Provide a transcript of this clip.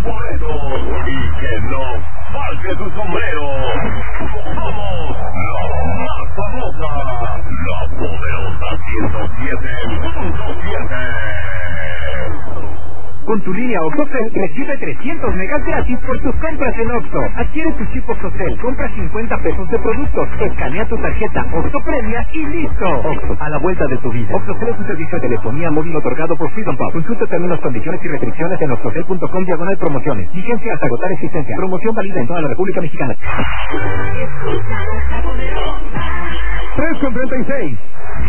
boletos y que no falte tu sombrero. Somos la más famosa, la poderosa 107.7. Con tu línea OXXOCEL recibe 300 megas gratis por tus compras en OXXO. Adquiere tu chip OXXOCEL, compra 50 pesos de productos, escanea tu tarjeta OXXO Premia y listo. OXXO, a la vuelta de tu vida. OXXOCEL es un servicio de telefonía móvil otorgado por Freedom Pop. Consulta términos, condiciones y restricciones en oxxocel.com/promociones. Vigencia hasta agotar existencia. Promoción válida en toda la República Mexicana. 3:36.